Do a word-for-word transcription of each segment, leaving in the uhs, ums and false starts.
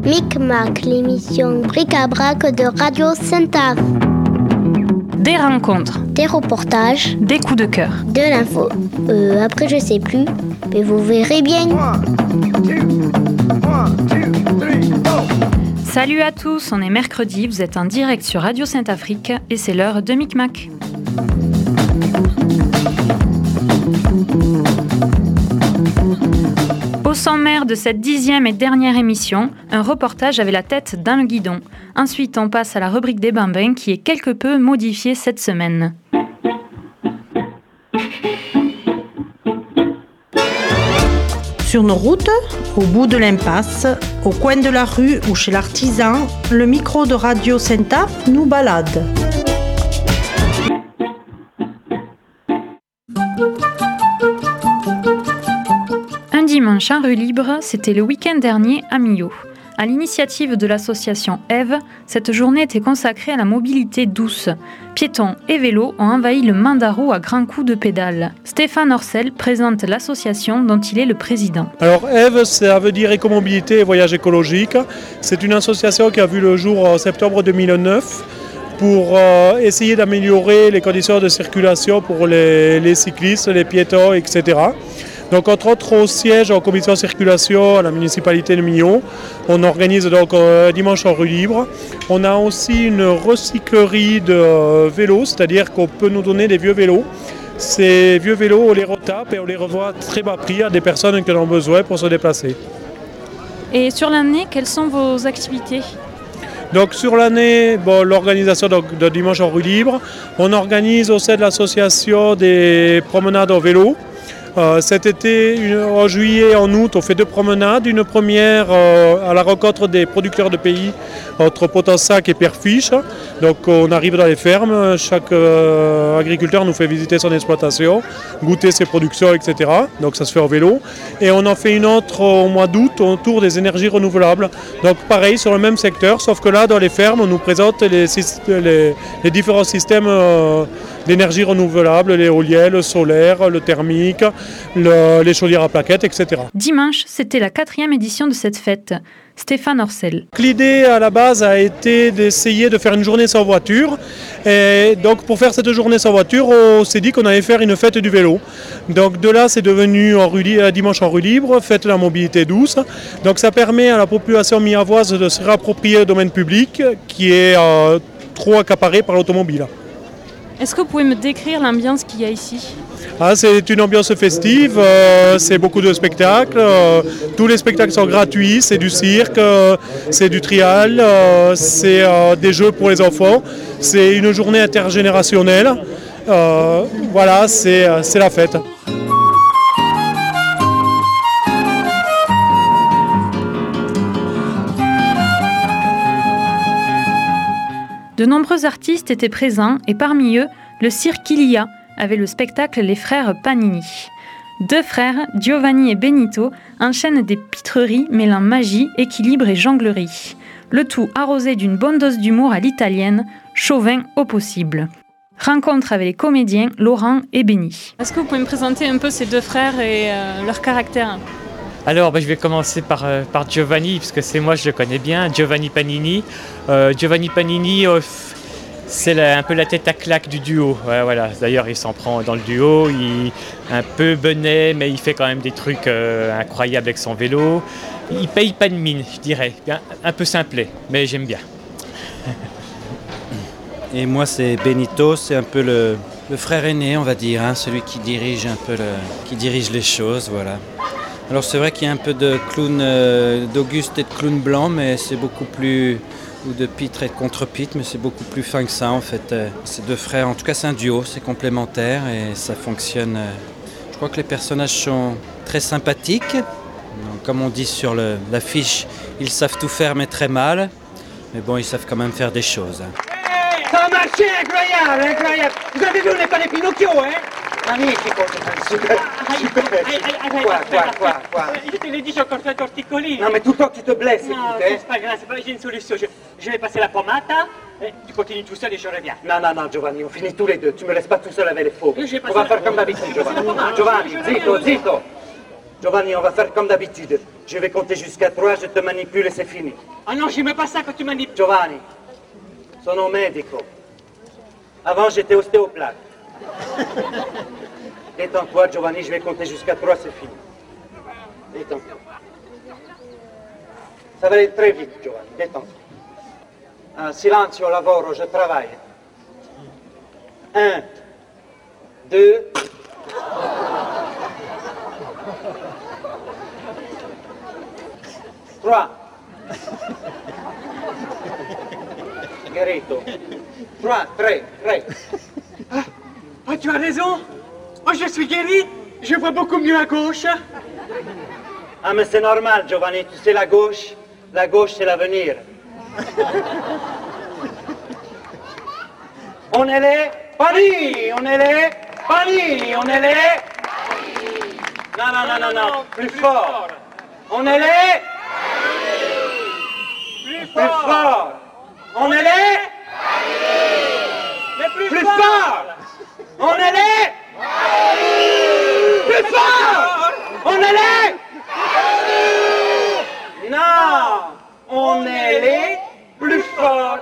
Micmac, l'émission bric-à-brac de Radio Sainte-Ave. Des rencontres, des reportages, des coups de cœur, de l'info. Euh, après je sais plus, mais vous verrez bien. Salut à tous, on est mercredi, vous êtes en direct sur Radio Sainte-Afrique et c'est l'heure de Micmac. Au sommaire de cette dixième et dernière émission, un reportage avait la tête dans le guidon. Ensuite, on passe à la rubrique des bambins qui est quelque peu modifiée cette semaine. Sur nos routes, au bout de l'impasse, au coin de la rue ou chez l'artisan, le micro de Radio Sainte-Ave nous balade. Un dimanche en rue libre, c'était le week-end dernier à Millau. À l'initiative de l'association Eve, cette journée était consacrée à la mobilité douce. Piétons et vélos ont envahi le Mandarou à grands coups de pédale. Stéphane Orcel présente l'association dont il est le président. Alors Eve, ça veut dire écomobilité et voyage écologique. C'est une association qui a vu le jour en septembre deux mille neuf pour euh, essayer d'améliorer les conditions de circulation pour les, les cyclistes, les piétons, et cetera. Donc entre autres au siège en commission circulation à la municipalité de Millau, on organise donc euh, dimanche en rue libre. On a aussi une recyclerie de euh, vélos, c'est-à-dire qu'on peut nous donner des vieux vélos. Ces vieux vélos, on les retape et on les revoit très bas prix à des personnes qui en ont besoin pour se déplacer. Et sur l'année, quelles sont vos activités ? Donc sur l'année, bon, l'organisation donc, de dimanche en rue libre, on organise au sein de l'association des promenades en vélo. Euh, cet été, une, en juillet et en août, on fait deux promenades. Une première euh, à la rencontre des producteurs de pays entre Potassac et Pierrefiche. Donc on arrive dans les fermes, chaque euh, agriculteur nous fait visiter son exploitation, goûter ses productions, et cetera. Donc ça se fait en vélo. Et on en fait une autre au mois d'août autour des énergies renouvelables. Donc pareil, sur le même secteur, sauf que là, dans les fermes, on nous présente les, les, les différents systèmes euh, d'énergie renouvelable, l'éolien, le solaire, le thermique, le, les chaudières à plaquettes, et cetera. Dimanche, c'était la quatrième édition de cette fête. Stéphane Orcel. L'idée à la base a été d'essayer de faire une journée sans voiture. Et donc pour faire cette journée sans voiture, on s'est dit qu'on allait faire une fête du vélo. Donc de là, c'est devenu en rue, dimanche en rue libre, fête de la mobilité douce. Donc ça permet à la population miavoise de se réapproprier le domaine public qui est euh, trop accaparé par l'automobile. Est-ce que vous pouvez me décrire l'ambiance qu'il y a ici ? Ah, c'est une ambiance festive, euh, c'est beaucoup de spectacles, euh, tous les spectacles sont gratuits, c'est du cirque, euh, c'est du trial, euh, c'est euh, des jeux pour les enfants, c'est une journée intergénérationnelle, euh, voilà, c'est, c'est la fête. De nombreux artistes étaient présents et parmi eux, le cirque Ilia avait le spectacle Les Frères Panini. Deux frères, Giovanni et Benito, enchaînent des pitreries mêlant magie, équilibre et jonglerie. Le tout arrosé d'une bonne dose d'humour à l'italienne, chauvin au possible. Rencontre avec les comédiens Laurent et Benny. Est-ce que vous pouvez me présenter un peu ces deux frères et euh, leur caractère ? Alors, bah, je vais commencer par, euh, par Giovanni, parce que c'est moi, je le connais bien, Giovanni Panini. Euh, Giovanni Panini, euh, c'est la, un peu la tête à claque du duo. Ouais, voilà. D'ailleurs, il s'en prend dans le duo, il est un peu benet, mais il fait quand même des trucs euh, incroyables avec son vélo. Il paye pas de mine, je dirais. Un, un peu simplet, mais j'aime bien. Et moi, c'est Benito, c'est un peu le, le frère aîné, on va dire, hein, celui qui dirige un peu le, qui dirige les choses, voilà. Alors c'est vrai qu'il y a un peu de clown euh, d'Auguste et de clown blanc, mais c'est beaucoup plus, ou de pitre et de contre-pitre, mais c'est beaucoup plus fin que ça en fait. Euh, ces deux frères, en tout cas c'est un duo, c'est complémentaire et ça fonctionne. Euh, je crois que les personnages sont très sympathiques. Donc, comme on dit sur le, l'affiche, ils savent tout faire mais très mal. Mais bon, ils savent quand même faire des choses. Hein. Hey, ça a marché, incroyable, incroyable. Vous avez vu, on n'est pas des Pinocchio, hein? Magnifico, super, super. Quoi, quoi, quoi, quoi? Je te l'ai dit, j'ai encore fait torticolis. Non, mais tout le temps, tu te blesses, non, écoute, c'est pas grave, c'est pas... j'ai une solution. Je, je vais passer la pommade, et tu continues tout seul et je reviens. Non, non, non, Giovanni, on finit tous les deux. Tu me laisses pas tout seul avec les faux. On va la... faire comme d'habitude, Giovanni. Giovanni, zitto, zitto. Giovanni, on va faire comme d'habitude. Je vais compter jusqu'à trois, je te manipule et c'est fini. Ah non, j'aime pas ça quand tu manipules. Giovanni, sono medico. Avant, j'étais ostéopathe. Détends-toi, Giovanni, je vais compter jusqu'à trois, c'est fini. Détends-toi. Ça va aller très vite, Giovanni, détends-toi. Ah, silenzio, lavoro, je travaille. Un, deux... Trois. Guerrito. Trois, tre, tre. Ah, ah, tu as raison. Oh, je suis guéri. Je vois beaucoup mieux à gauche. Ah, mais c'est normal, Giovanni. Tu sais, la gauche, la gauche, c'est l'avenir. On est les Panini, on est les Panini, on est les... Non, non, non, non, non, plus fort. On est les... Plus Plus fort. On est les... Mais plus, Plus fort. fort. On est les... Plus fort. On est les... Non, on est les plus forts.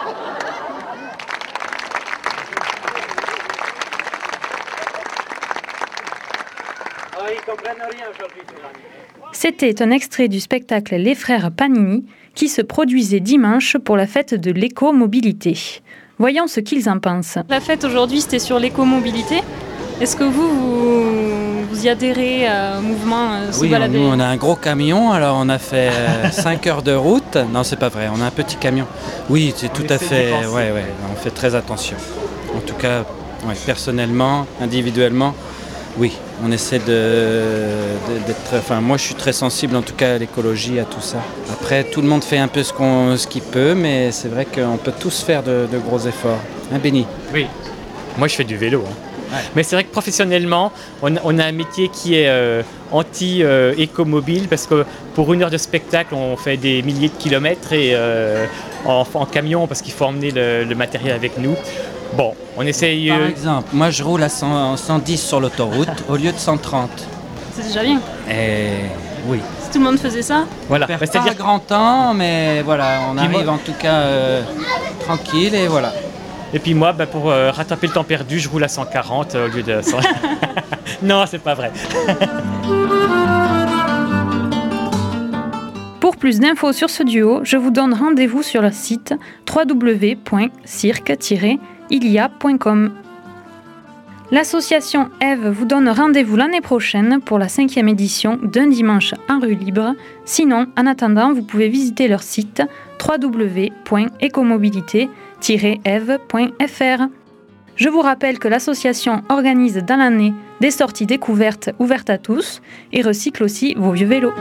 Oh, ils comprennent rien aujourd'hui, Giovanni. C'était un extrait du spectacle Les Frères Panini qui se produisait dimanche pour la fête de l'écomobilité. Voyons ce qu'ils en pensent. La fête aujourd'hui, c'était sur l'écomobilité. Est-ce que vous, vous, vous y adhérez au mouvement euh, se Oui, balader? nous on a un gros camion, alors on a fait cinq heures de route. Non, c'est pas vrai, on a un petit camion. Oui, c'est tout à fait... Ouais, ouais, on fait très attention. En tout cas, ouais, personnellement, individuellement, oui, on essaie de, de, d'être... Enfin, moi je suis très sensible en tout cas à l'écologie, à tout ça. Après, tout le monde fait un peu ce, qu'on, ce qu'il peut, mais c'est vrai qu'on peut tous faire de, de gros efforts. Hein, Benny? Oui, moi je fais du vélo. Hein. Ouais. Mais c'est vrai que professionnellement, on, on a un métier qui est euh, anti-écomobile parce que pour une heure de spectacle, on fait des milliers de kilomètres et euh, en, en camion parce qu'il faut emmener le, le matériel avec nous. Bon, on essaye... Par euh, exemple, moi je roule à cent, cent dix sur l'autoroute au lieu de cent trente. C'est déjà bien. Et oui. Si tout le monde faisait ça, voilà, On perd Bah, pas c'est-à-dire grand temps, mais voilà, on Puis arrive moi- en tout cas euh, tranquille et voilà. Et puis moi, bah, pour euh, rattraper le temps perdu, je roule à cent quarante euh, au lieu de cent. Non, c'est pas vrai. Pour plus d'infos sur ce duo, je vous donne rendez-vous sur le site w w w point cirque tiret ilia point com. L'association Eve vous donne rendez-vous l'année prochaine pour la cinquième édition d'un dimanche en rue libre. Sinon, en attendant, vous pouvez visiter leur site w w w point écomobilité tiret eve point f r. Je vous rappelle que l'association organise dans l'année des sorties découvertes ouvertes à tous et recycle aussi vos vieux vélos.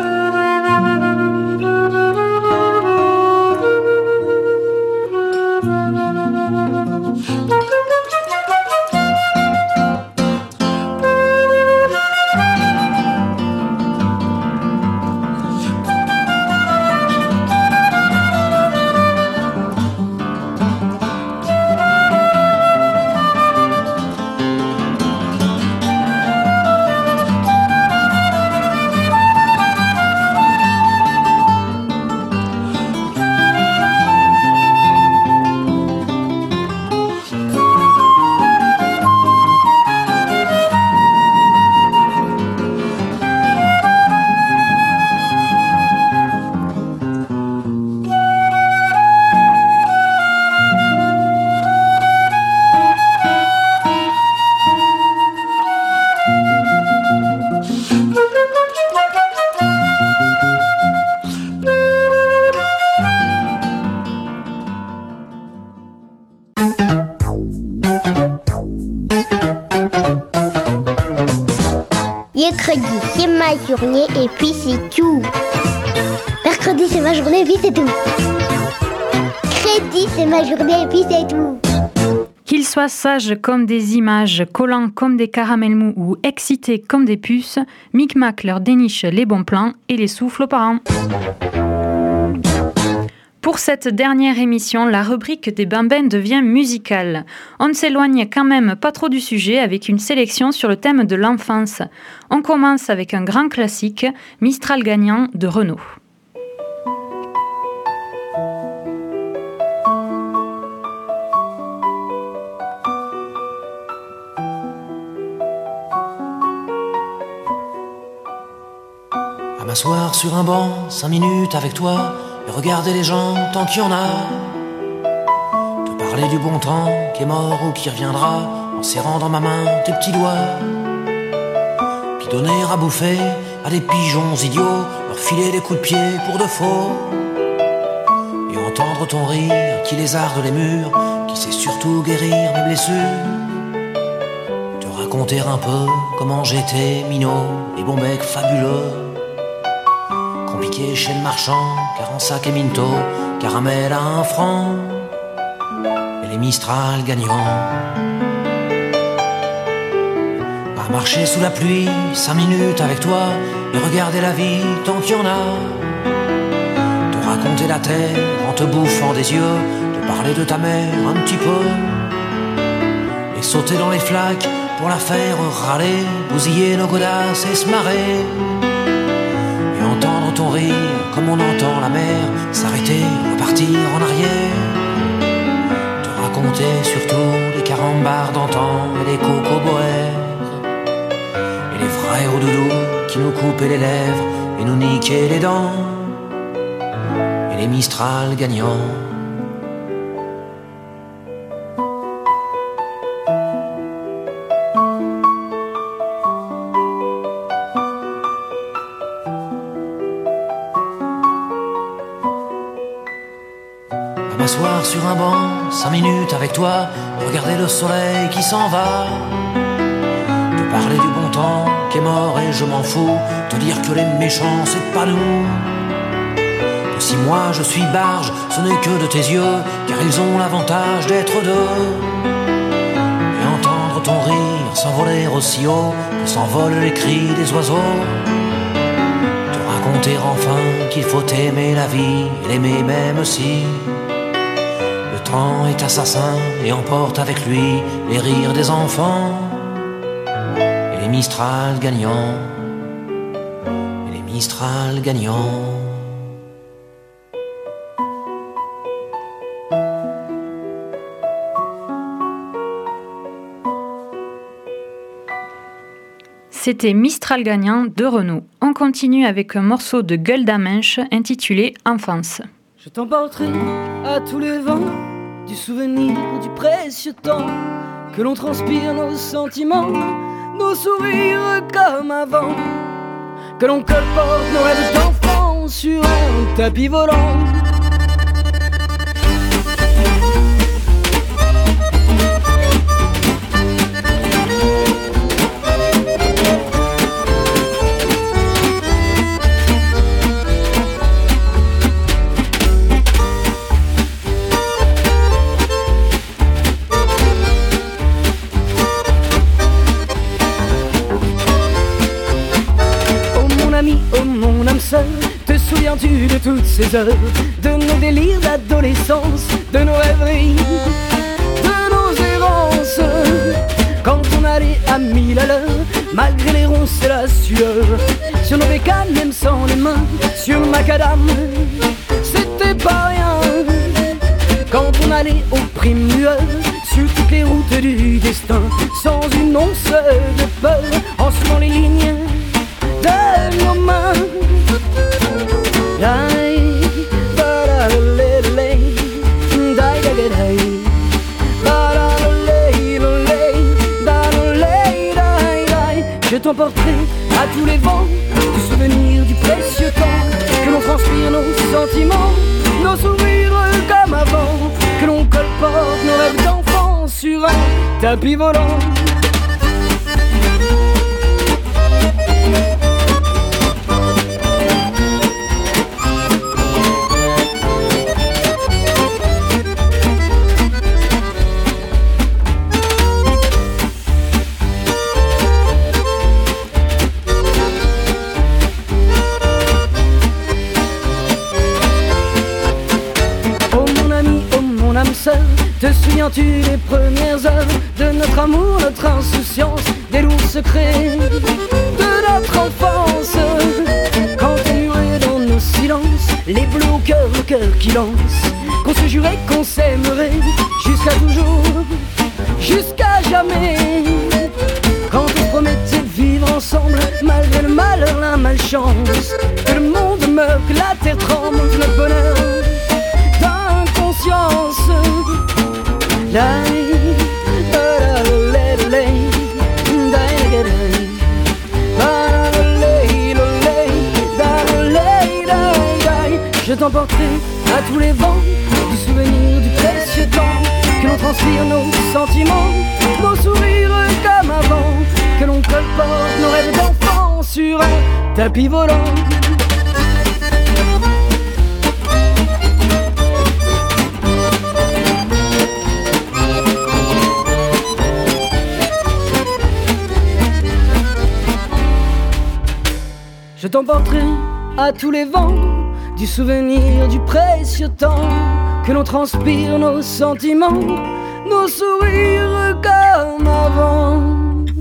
Mercredi, c'est ma journée et puis c'est tout. Mercredi, c'est ma journée et puis c'est tout. Crédit, c'est ma journée et puis c'est tout. Qu'ils soient sages comme des images, collants comme des caramels mous ou excités comme des puces, Micmac leur déniche les bons plans et les souffle aux parents. Pour cette dernière émission, la rubrique des Bambins devient musicale. On ne s'éloigne quand même pas trop du sujet avec une sélection sur le thème de l'enfance. On commence avec un grand classique, Mistral gagnant de Renaud. À m'asseoir sur un banc, cinq minutes avec toi, et regarder les gens tant qu'il y en a. Te parler du bon temps qui est mort ou qui reviendra, en serrant dans ma main tes petits doigts. Puis donner à bouffer à des pigeons idiots, leur filer des coups de pied pour de faux. Et entendre ton rire qui lézarde les murs, qui sait surtout guérir mes blessures. Te raconter un peu comment j'étais minot et bon bec fabuleux. Compliqué chez le marchand, car en sac et minto, caramel à un franc, et les Mistral gagnants. À marcher sous la pluie, cinq minutes avec toi, et regarder la vie tant qu'il y en a. Te raconter la terre en te bouffant des yeux, te parler de ta mère un petit peu, et sauter dans les flaques pour la faire râler, bousiller nos godasses et se marrer. Entendre ton rire comme on entend la mer s'arrêter, repartir en arrière. Te raconter surtout les carambars d'antan et les cocoboères, et les frères au doudou qui nous coupaient les lèvres et nous niquaient les dents, et les Mistral gagnants. M'asseoir sur un banc, cinq minutes avec toi, regarder le soleil qui s'en va. Te parler du bon temps qui est mort et je m'en fous, te dire que les méchants c'est pas nous. Que si moi je suis barge, ce n'est que de tes yeux, car ils ont l'avantage d'être deux. Et entendre ton rire s'envoler aussi haut que s'envolent les cris des oiseaux. Te raconter enfin qu'il faut aimer la vie et l'aimer même si le temps est assassin et emporte avec lui les rires des enfants, et les Mistral gagnants, et les Mistral gagnants. C'était Mistral gagnant de Renaud. On continue avec un morceau de Gueule d'Amenche intitulé Enfance. Je t'emporterai à tous les vents du souvenir du précieux temps, que l'on transpire nos sentiments, nos sourires comme avant, que l'on colporte nos rêves d'enfants sur un tapis volant. Oh mon âme sœur, te souviens-tu de toutes ces heures, de nos délires d'adolescence, de nos rêveries, de nos errances, quand on allait à mille à l'heure, malgré les ronces et la sueur, sur nos bécanes même sans les mains, sur le macadam, c'était pas rien. Quand on allait aux primes lueurs, sur toutes les routes du destin, sans une once de peur, en suivant les lignes de nos mains. Je t'emporterai à tous les vents du souvenir du précieux temps, que l'on transpire nos sentiments, nos sourires comme avant, que l'on colporte nos rêves d'enfants sur un tapis volant. souviens-tu des premières heures de notre amour, notre insouciance, des lourds secrets de notre enfance? Quand on murmurait dans nos silences, les bleus au cœur, le cœur qui lance, qu'on se jurait qu'on s'aimerait jusqu'à toujours, jusqu'à jamais. Quand on se promettait de vivre ensemble, malgré le malheur, la malchance, que le monde meurt, que la terre tremble, que notre bonheur d'inconscience. Je t'emporterai à tous les vents du souvenir du précieux temps, que l'on transpire nos sentiments, nos sourires comme avant, que l'on colporte nos rêves d'enfants sur un tapis volant. Je t'emporterai à tous les vents du souvenir du précieux temps, que l'on transpire nos sentiments, nos sourires comme avant.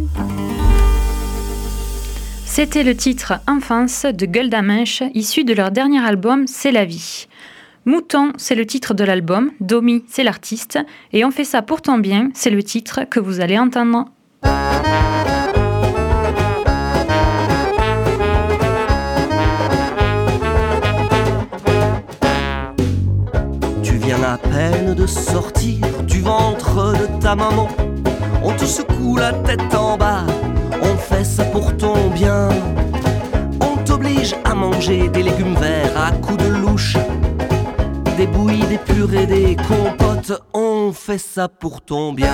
C'était le titre Enfance de Gueule d'Amenche, issu de leur dernier album C'est la vie. Mouton, c'est le titre de l'album, Domi, c'est l'artiste, et On fait ça pour ton bien, c'est le titre que vous allez entendre. À peine de sortir du ventre de ta maman, on te secoue la tête en bas, on fait ça pour ton bien. On t'oblige à manger des légumes verts à coups de louche, des bouillies, des purées, des compotes, on fait ça pour ton bien.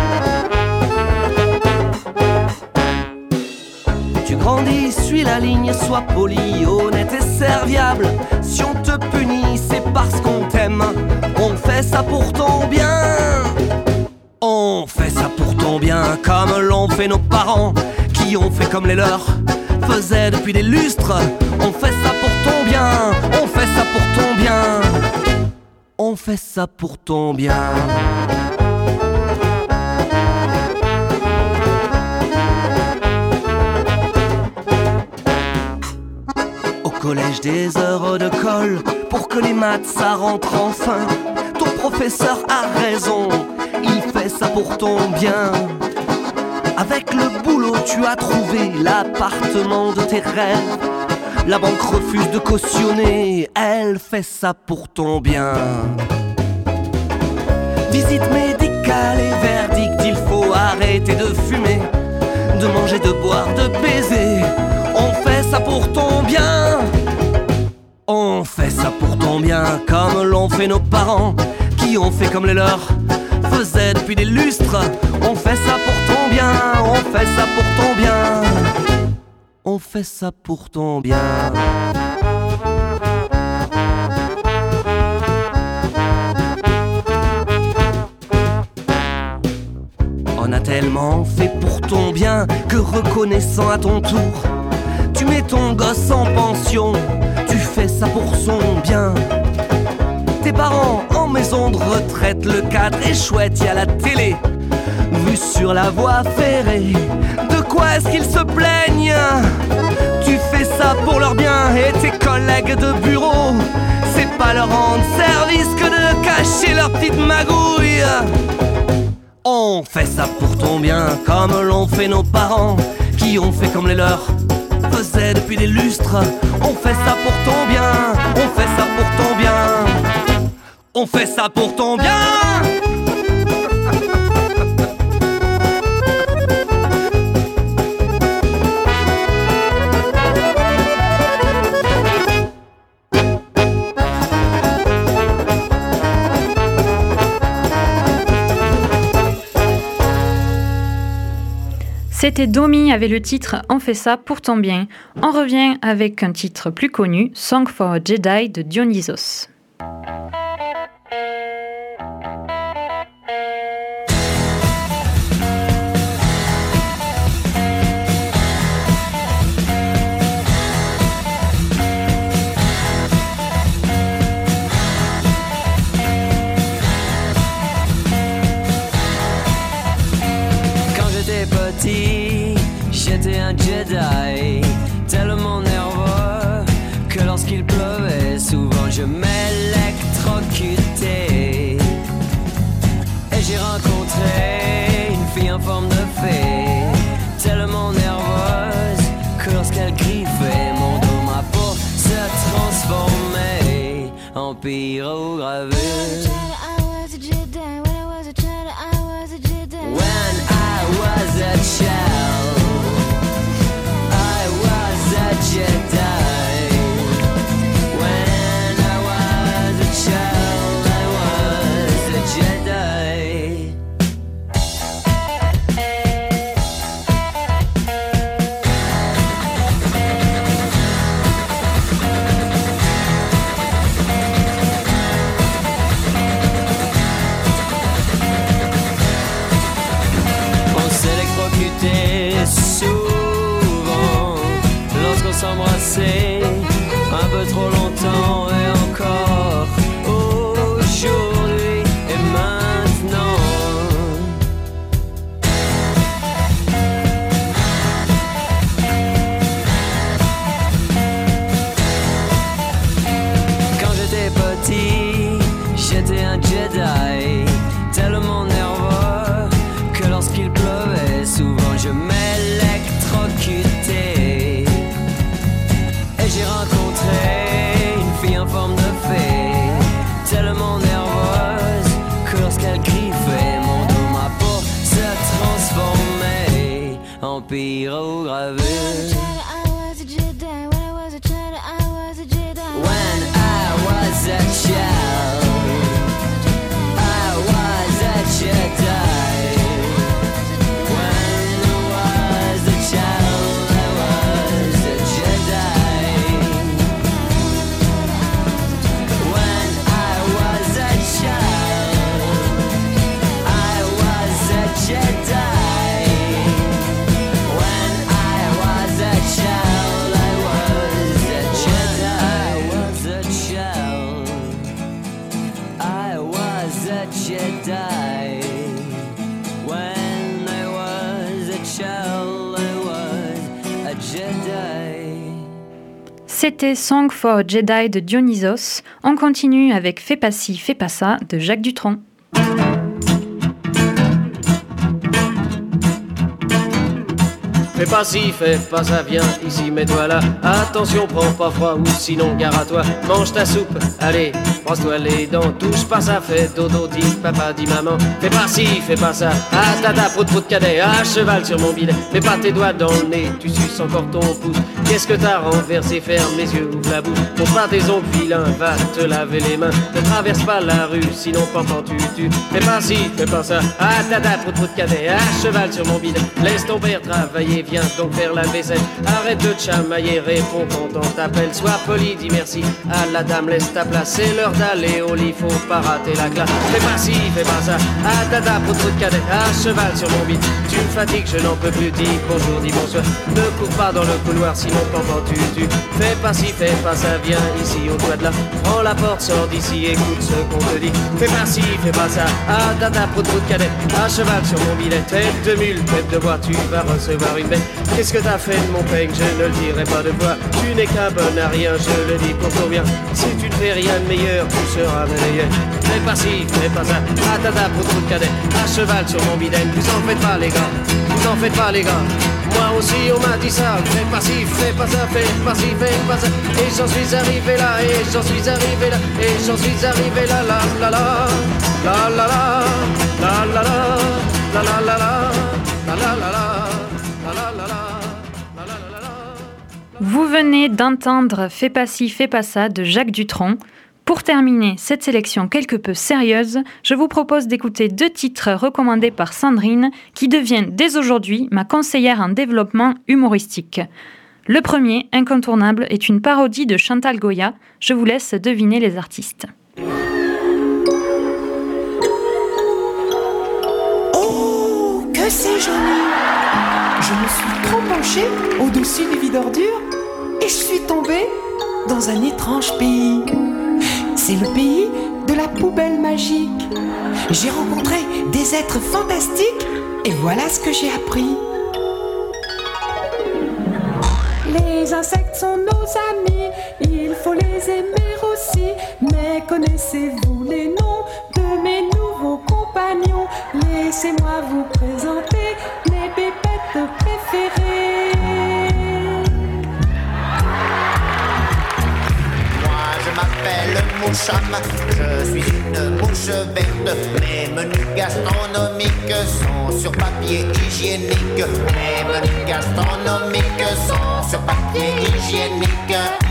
Tu grandis, suis la ligne, sois poli, honnête et serviable. Si on te punit, c'est parce qu'on t'aime. On fait ça pour ton bien. On fait ça pour ton bien, comme l'ont fait nos parents, qui ont fait comme les leurs faisaient depuis des lustres. On fait ça pour ton bien, on fait ça pour ton bien, on fait ça pour ton bien. Collège des heures de colle, pour que les maths ça rentre enfin. Ton professeur a raison, il fait ça pour ton bien. Avec le boulot tu as trouvé l'appartement de tes rêves. La banque refuse de cautionner, elle fait ça pour ton bien. Visite médicale et verdict, il faut arrêter de fumer, de manger, de boire, de baiser. On fait ça pour ton bien. On fait ça pour ton bien, comme l'ont fait nos parents, qui ont fait comme les leurs faisaient depuis des lustres. On fait ça pour ton bien, on fait ça pour ton bien, on fait ça pour ton bien. On a tellement fait pour ton bien que, reconnaissant à ton tour, tu mets ton gosse en pension, tu fais ça pour son bien. Tes parents en maison de retraite, le cadre est chouette, y'a la télé, vue sur la voie ferrée. De quoi est-ce qu'ils se plaignent? Tu fais ça pour leur bien, et tes collègues de bureau, c'est pas leur rendre service que de cacher leur petite magouille. On fait ça pour ton bien, comme l'ont fait nos parents, qui ont fait comme les leurs faisaient depuis des lustres. On fait ça pour ton bien, on fait ça pour ton bien, on fait ça pour ton bien. C'était Domi avec le titre On fait ça pour ton bien. On revient avec un titre plus connu, Song for a Jedi de Dionysos. j'étais un Jedi, tellement nerveux que lorsqu'il pleuvait, souvent je m'électrocutais. Et j'ai rencontré une fille en forme de fée, tellement nerveuse que lorsqu'elle griffait mon dos, ma peau se transformait en pyrogravure. When I was a child, I was a Jedi. When I was a child, I was a Jedi. Souvent, lorsqu'on s'embrassait un peu trop longtemps, et encore aujourd'hui et maintenant. Quand j'étais petit, j'étais un Jedi, tellement nerveux que lorsqu'il pleuvait, souvent je m'électrocutais. Et j'ai rencontré une fille en forme de fée, tellement nerveuse que lorsqu'elle griffait mon dos, ma peau se transformait en pyrogravure. When I was a child, I was a Jedi. C'était Song for a Jedi de Dionysos. On continue avec Fais pas ci, fais pas ça de Jacques Dutronc. Fais pas ci, fais pas ça, viens ici, mets-toi là. Attention, prends pas froid ou sinon gare à toi. Mange ta soupe, allez, brosse-toi les dents. Touche pas ça, fais dodo, dis papa, dis maman. Fais pas ci, fais pas ça, ah tata, prout prout cadet, à cheval sur mon bidet. Mets pas tes doigts dans le nez, tu suces encore ton pouce. Qu'est-ce que t'as renversé, ferme les yeux, ouvre la bouche. Montre pas tes ongles vilains, va te laver les mains. Ne traverse pas la rue, sinon pendant tu tu. Fais pas ci, fais pas ça, ah tata, prout prout cadet, à cheval sur mon bidet. Laisse ton père travailler, viens donc faire la vaisselle. Arrête de te chamailler, réponds quand on t'appelle. Sois poli, dis merci à la dame, laisse ta place. C'est l'heure d'aller au lit, faut pas rater la classe. Fais pas ci, fais pas ça, ah tata, pour trop de cadet, à cheval sur mon bide. Tu me fatigues, je n'en peux plus, dis bonjour, dis bonsoir. Ne cours pas dans le couloir, sinon t'entends tu tu. Fais pas ci, fais pas ça, viens ici au toit de là. Prends la porte, sors d'ici, écoute ce qu'on te dit. Fais pas ci, fais pas ça, ah tata, pour trop de cadet, à cheval sur mon bidet. Tête de mule, tête de bois, tu vas recevoir une bête. Qu'est-ce que t'as fait de mon peigne, je ne le dirai pas de voix. Tu n'es qu'un bon à rien, je le dis pour ton bien. Si tu ne fais rien de meilleur, tu seras meilleur. Fais pas ci, fais pas ça, ah tata, pour trop de cadet, à cheval sur mon bidet. Vous en faites pas les gars, vous en faites pas les gars. Moi aussi on m'a dit ça, fais pas ci, fais pas ça, fais pas ci, fais pas ça. Et j'en suis arrivé là, et j'en suis arrivé là, et j'en suis arrivé là, la la la, la la la, la la la, la la la, la la la la. Vous venez d'entendre Fais pas ci, fais pas ça de Jacques Dutronc. Pour terminer cette sélection quelque peu sérieuse, je vous propose d'écouter deux titres recommandés par Sandrine qui deviennent dès aujourd'hui ma conseillère en développement humoristique. Le premier, incontournable, est une parodie de Chantal Goya. Je vous laisse deviner les artistes. Oh, que c'est joli! Je me suis trop penchée au-dessus des vides ordures et je suis tombée dans un étrange pays. C'est le pays de la poubelle magique. J'ai rencontré des êtres fantastiques et voilà ce que j'ai appris. les aimer aussi. Mais connaissez-vous les noms de mes nouveaux compagnons? Laissez-moi vous présenter mes pépettes préférées. Moi je m'appelle Moucham, je suis une mouche verte. Mes menus gastronomiques sont sur papier hygiénique. Mes menus gastronomiques sont sur papier hygiénique.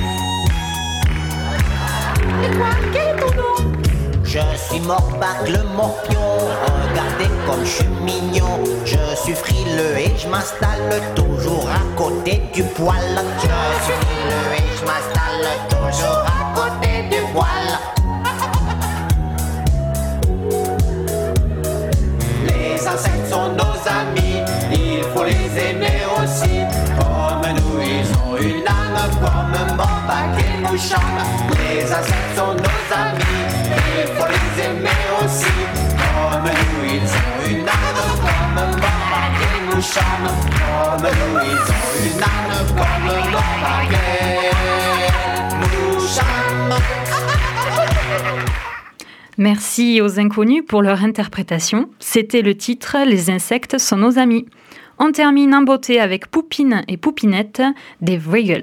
Et quoi? Quel est ton nom? Je suis Morbac le morpion, regardez comme je suis mignon. Je suis frileux et je m'installe toujours à côté du poêle. Je suis frileux et je m'installe toujours à côté du poêle. Les insectes sont nos amis, il faut les aimer aussi. Comme nous ils ont une âme, comme Morbac et Moucham. Les insectes sont nos amis, il faut les aimer aussi. Comme nous ils ont une âme, comme Morbac et Moucham. Comme nous ils ont une âme, comme Morbac et Moucham. Merci aux inconnus pour leur interprétation. C'était le titre « Les insectes sont nos amis ». On termine en beauté avec Poupine et Poupinette des Vriggles.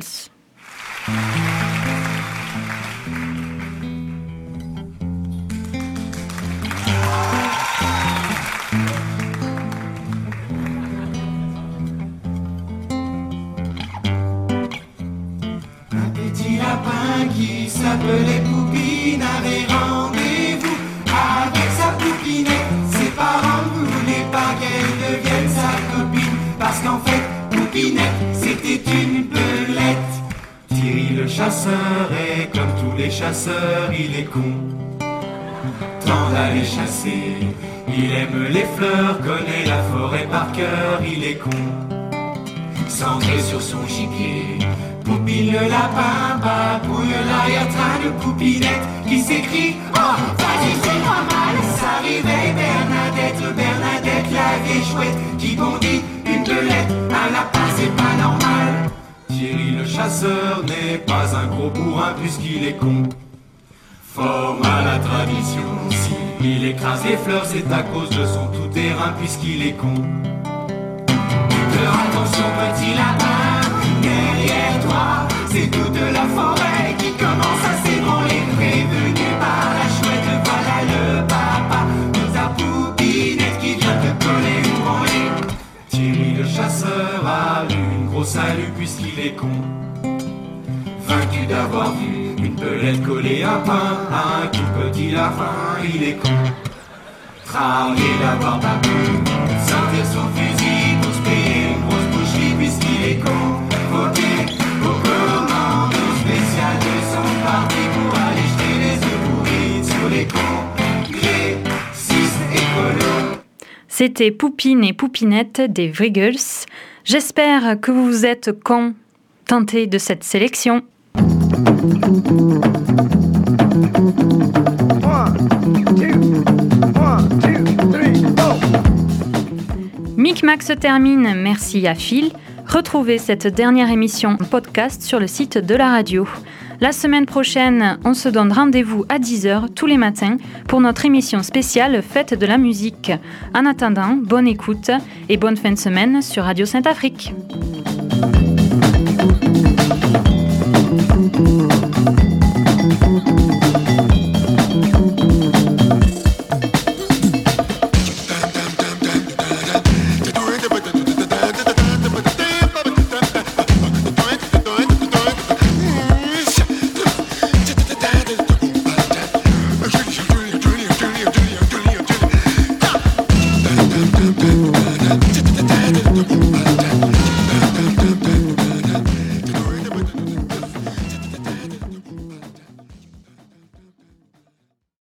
Un petit lapin qui s'appelait Poupine avait rendez-vous avec sa poupinette. Ses parents ne voulaient pas qu'elle devienne sa copine, parce qu'en fait, Poupinette, c'était une belette. Thierry le chasseur est comme tous les chasseurs, il est con. Tant d'aller chasser, il aime les fleurs, connaît la forêt par cœur, il est con. Centré sur son gibier, Poupine le lapin babouille l'arrière-train de Poupinette qui s'écrie « Oh, vas-y, fais-moi mal !» Ça réveille Bernadette, Bernadette la vieille chouette qui bondit une belette, un lapin c'est pas normal. Thierry le chasseur n'est pas un gros bourrin puisqu'il est con. Fort mal à la tradition, s'il écrase les fleurs c'est à cause de son tout-terrain puisqu'il est con. Faire attention petit lapin, derrière toi, c'est toute la forêt qui commence à s'ébranler. Prévenu par la chouette, voilà le papa de ta Poupinette qui vient te coller ou branler. Thierry le chasseur a eu une grosse salut puisqu'il est con. Vaincu d'avoir vu une belette coller un pain à un tout petit lapin, il est con. Travailler d'avoir babou, sortir son fusil pour se payer une grosse boucherie puisqu'il est con. Ok, au commando spécial de son parti pour aller jeter les œufs pourris sur les cons. Grécistes écolos. C'était Poupine et Poupinette des Vriggles. J'espère que vous vous êtes contentés de cette sélection. Micmac se termine, merci à Phil. Retrouvez cette dernière émission en podcast sur le site de la radio. La semaine prochaine, on se donne rendez-vous à dix heures tous les matins pour notre émission spéciale Fête de la musique. En attendant, bonne écoute et bonne fin de semaine sur Radio Sainte-Afrique.